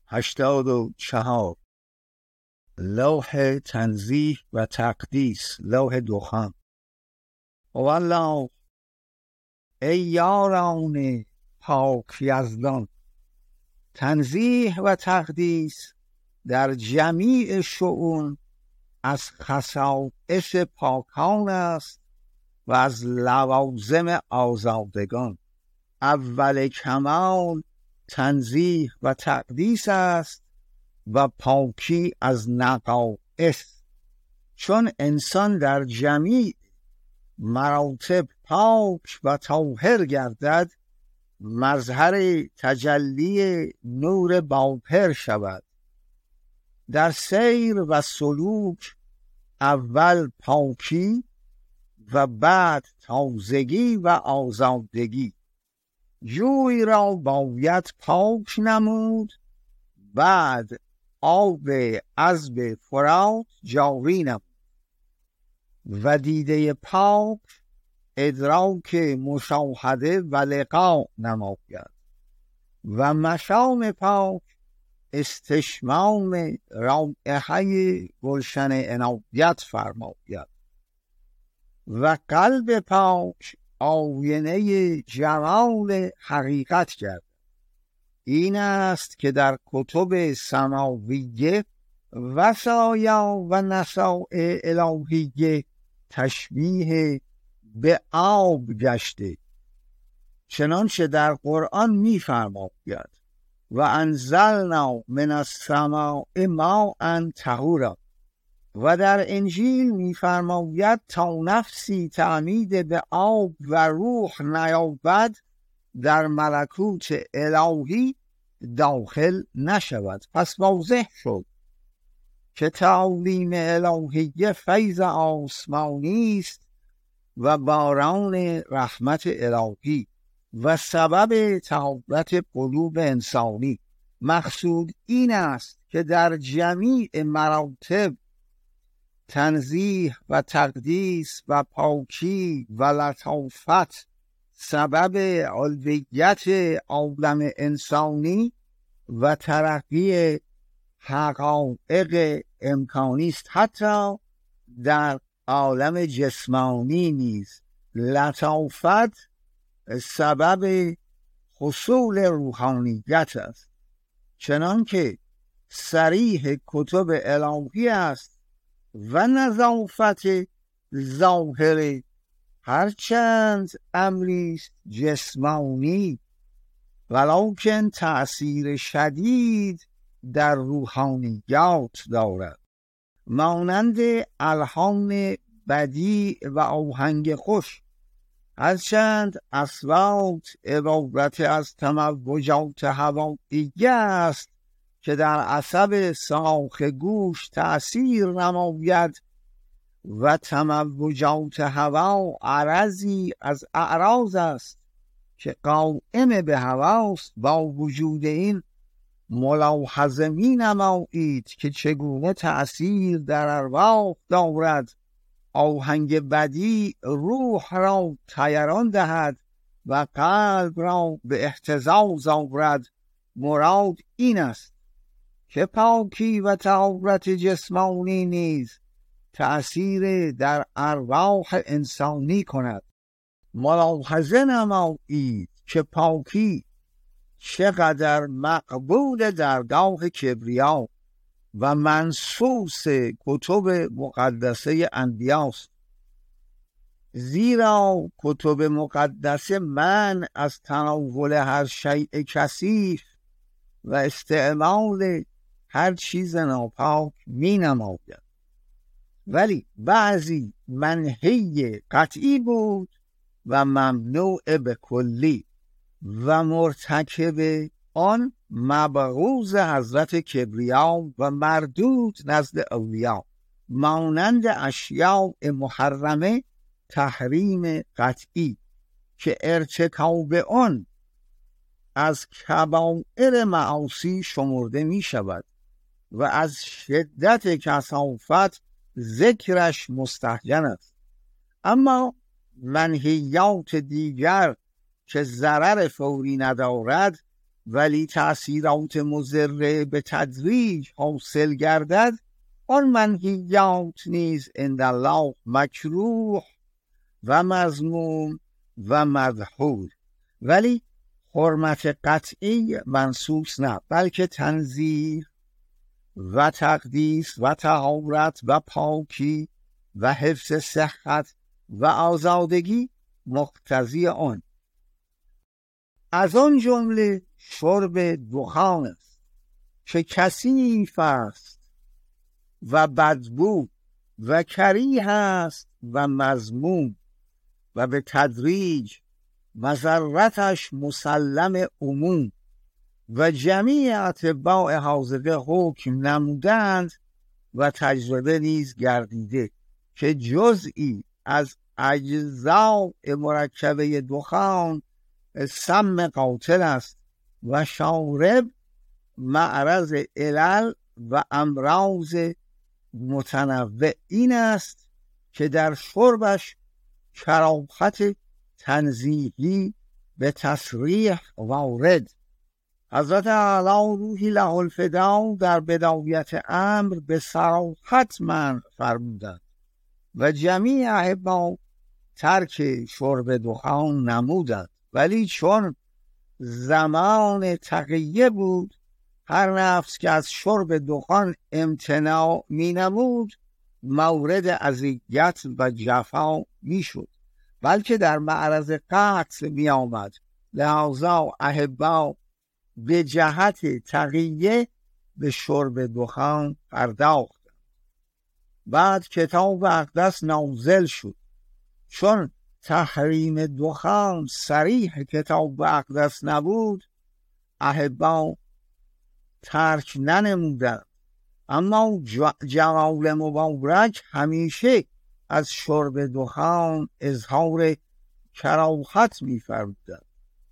84. لوح تنزیه و تقدیس، لوح دخان. والله ای یاران پاک یزدان، تنزیه و تقدیس در جمیع شؤون از خصائص پاکان است و از لوازم آزادگان. اول کمال تنزیه و تقدیس است و پاکی از نقائص، چون انسان در جمیع مراتب پاک و طاهر گردد، مظهر تجلی نور باطر شود. در سیر و سلوک اول پاکی و بعد تازگی و آزادگی. جوی را باید پاک نمود، بعد آب عذب فرات جاری نمود. و دیده پاک ادراک مشاهده و لقا نماید و مشام پاک استشمام رایحه گلشن عنایت فرماید و قلب پاک آینه جمال حقیقت گردد. این است که در کتب سماویه وصایا و نصائح الهیه تشبیه به آب گشته، چنانچه در قرآن می‌فرماید و انزلنا من السماء ماء طهورا، و در انجیل می‌فرماید تا نفسی تعمید به آب و روح نیابد در ملکوت الهی داخل نشود. پس واضح شد که تعلیم الهی فیض آسمانی است و باران رحمت الهی و سبب طهارت قلوب انسانی. مقصود این است که در جمیع مراتب تنزیه و تقدیس و پاکی و لطافت سبب علویت عالم انسانی و ترقی حقایق امکانی است. حتی در عالم جسمانی نیز لطافت سبب حصول روحانیت است، چنانکه صریح کتب الهی است و نظافت ظاهر هرچند امریست جسمانی، ولکن تأثیر شدید در روحانیات دارد، مانند الحان بدیع و آهنگ خوش. هرچند اصوات عبارت از تموجات هوائیه است که در عصب ساخ گوش تأثیر نماید و تموجات هوا عرضی از اعراض است که قائم به هواست، با وجود این ملاحظه می نمایید که چگونه تأثیر در ارواح دارد. آهنگ بدیع روح را طیران دهد و قلب را به اهتزاز آورد. مراد این است که پاکی و طهارت جسمانی نیز تأثیر در ارواح انسانی کند. ملاحظه نمایید که پاکی چقدر مقبول درگاه کبریا و منصوص کتب مقدسه انبیاست، زیرا کتب مقدسه منع از تناول هر شیء کثیف و استعمال هر چیز ناپاک می نماید، ولی بعضی منهی قطعی بود و ممنوع به کلی و مرتکب آن مبغوض حضرت کبریا و مردود نزد اولیا، مانند اشیاء محرمه تحریم قطعی که ارتکاب آن از کبائر معاصی شمرده می شود و از شدت کثافت ذکرش مستهجن است. اما منهیات دیگر که ضرر فوری ندارد ولی تأثیرات مضره به تدریج حاصل گردد، آن منهیات نیز عند الله مکروه و مذموم و مدحور. ولی حرمت قطعی منصوص نه، بلکه تنزیه و تقدیس و طهارت و پاکی و حفظ صحت و آزادگی مقتضی آن. از آن جمله شرب دخان است که کثیف است و بدبو و کریه است و مذموم و به تدریج مضرتش مسلم عموم و جمیع اطباء حاذقه حکم نمودند و تجربه نیز گردیده که جزئی از اجزاء مرکبه دخان سم قاتل است و شارب معرض علل و امراض متنوع این است که در شربش کراهت تنزیهی به تصریح وارد. حضرت اعلی روحی له الفدا در بدایت امر به صراحت منع فرمودند و جمیع احبا ترک شرب دخان نمودند، ولی چون زمان تقیه بود هر نفس که از شرب دخان امتناع می نمود مورد اذیت و جفا می شد، بلکه در معرض قتل می آمد. لذا احبا به جهت تقیه به شرب دخان پرداخت. بعد کتاب اقدس نازل شد. چون تحریم دخان صریح کتاب اقدس نبود احبا ترک ننمودند، اما جلال مبارک همیشه از شرب دخان اظهار کراهت می‌فرمودند.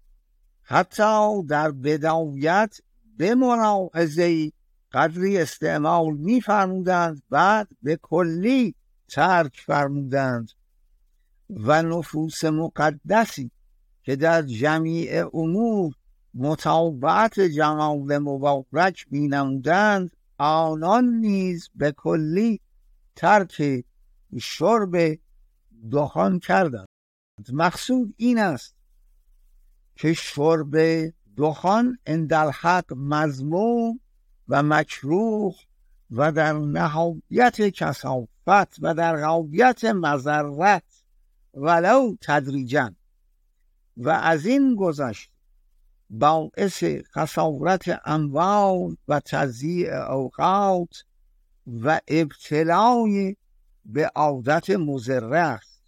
حتی در بدایت به ملاحظه قدری استعمال می‌فرمودند، بعد به کلی ترک فرمودند و نفوس مقدسی که در جمیع امور متابعت جلال مبارک می‌نمودند آنان نیز به کلی ترک شرب دخان کردند. مقصود این است که شرب دخان عند الحق مذموم و مکروه و در نهایت کثافت و در غایت مضرت ولو تدریجا و از این گذشت باعث خسارت اموال و تضییع اوقات و ابتلای به عادت مضره است.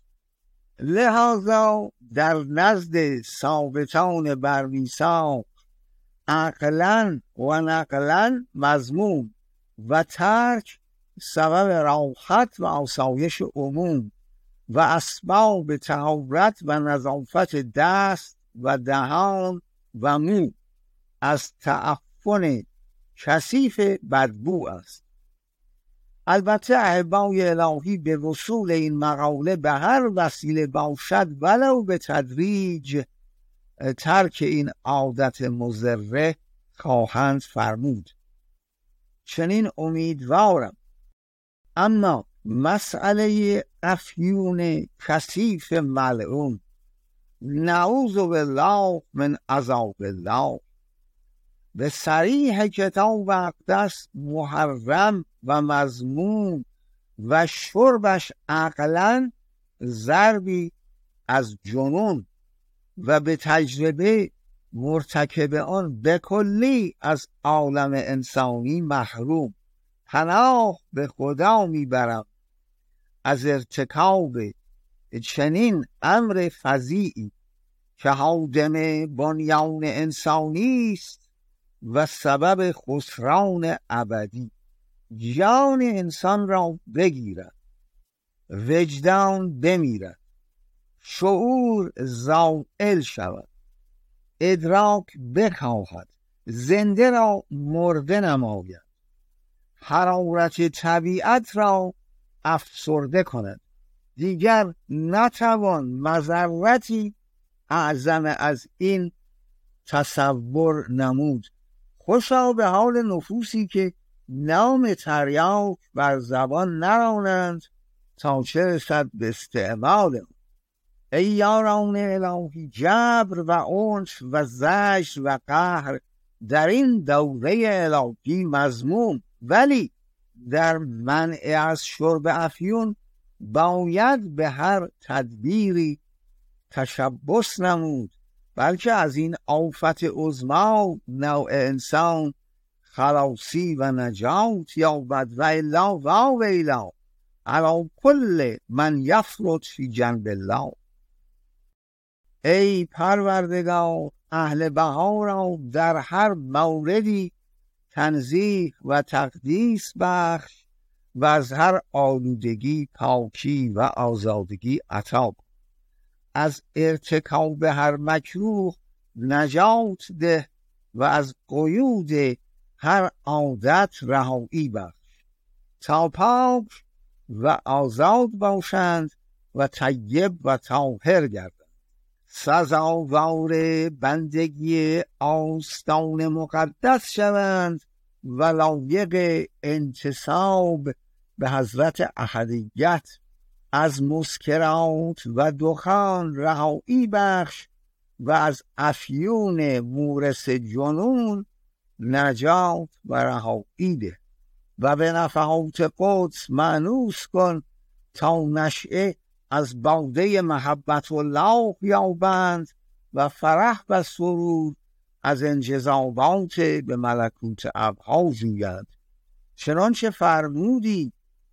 لذا در نزد ثابتان بر میثاق عقلا و نقلا مذموم و ترک سبب راحت و آسایش عموم و اسباب طهارت و نظافت دست و دهان و مو از تعفن کثیف بدبو است. البته احبای الهی به وصول این مقاله به هر وسیله باشد ولو به تدریج ترک این عادت مضره خواهند فرمود. چنین امیدوارم. اما مسئله افیون کثیف ملعون نعوذ بالله من عذاب الله به صریح کتاب اقدس محرم و مذموم و شربش عقلا ضربی از جنون و به تجربه مرتکب آن به کلی از عالم انسانی محروم. پناه به خدا میبرم از ارتکاب چنین امر فظیعی که هادم بنیان انسانی است و سبب خسران ابدی. جان انسان را بگیرد، وجدان بمیرد، شعور زائل شود، ادراک بکاهد، زنده را مرده نماید، حرارت طبیعت را افسرده کند. دیگر نتوان مضرتی اعظم از این تصور نمود. خوشا به حال نفوسی که نام تریاک بر زبان نرانند تا چه رسد به استعمال. ای یاران الهی، جبر و عنف و زجر و قهر در این دوره الهی مذموم، ولی در منع از شرب افیون باید به هر تدبیری تشبث نمود، بلکه از این آفت عظمی نوع انسان خلاصی و نجات یابد. و الا و ویلا علی کل من یفرط فی جنب الله. ای پروردگار، اهل بها را در هر موردی تنزیه و تقدیس بخش و از هر آلودگی پاکی و آزادگی عطا. از ارتکاب هر مکروه نجات ده و از قیود هر عادت رهایی بخش تا پاک و آزاد باشند و طیب و طاهر گردند. سزاوار بندگی آستان مقدس شوند و لایق انتساب به حضرت احدیت. از مسکرات و دخان رهایی بخش و از افیون مورث جنون نجات و رهایی ده و به نفحات قدس مانوس کن تا نشئه از باده محبت الله یابند و فرح و سرور از انجذابات به ملکوت ابها جوید. چنانچه فرمودی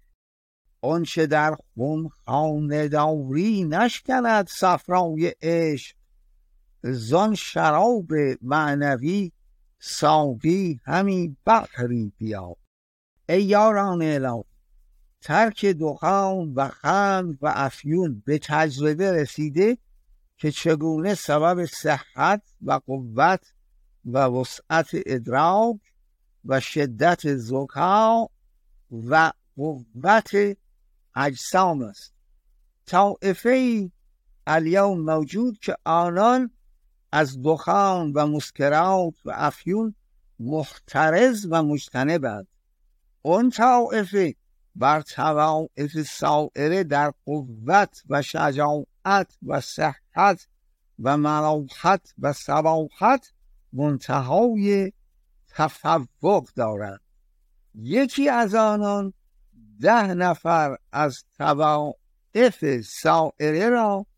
آنچه در خمخانه داری نشکند صفرای عشق، زان شراب معنوی ساقی همی بحری بیا. ای یاران الهی، ترک دخان و خمر و افیون به تجربه رسیده که چگونه سبب صحت و قوت و وسعت ادراک و شدت ذکا و قوت اجسام است. طائفه‌ای الیوم موجود که آنان از دخان و مسکرات و افیون محترز و مجتنبند. اون طائفه بر طوائف سائره در قوت و شجاعت و صحت و ملاحت و صباحت منتهای تفوق دارند. یکی از آنان 10 نفر از طوائف سائره را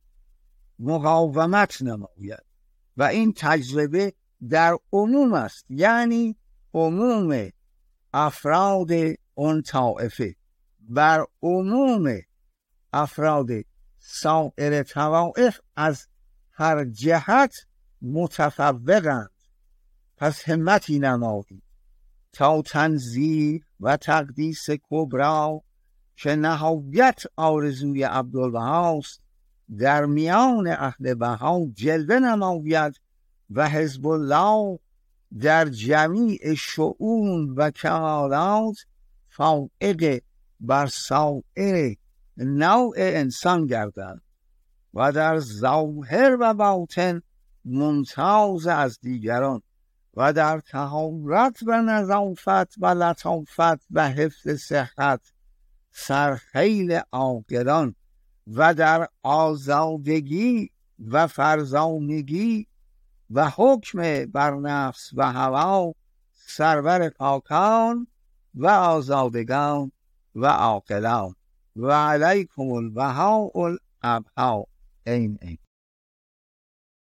مقاومت نماید و این تجربه در عموم است، یعنی عموم افراد اون طائفه بر عموم افراد سایر طوائف از هر جهت متفوقند. پس همتی نمایید تا تنزیه و تقدیس کبرا که نهایت آرزوی عبدالبهاست در میان اهل بها جلوه نماید و حزب الله در جمیع شؤون و کمالات فائق بر سایر نوع انسان گردند و در ظاهر و باطن ممتاز از دیگران و در طهارت و نظافت و لطافت و حفظ صحت سرخیل عاقلان و در آزادگی و فرزانگی و حکم بر نفس و هوا سرور پاکان و آزادگان و عاقلان. و علیکم البهاء الابها. این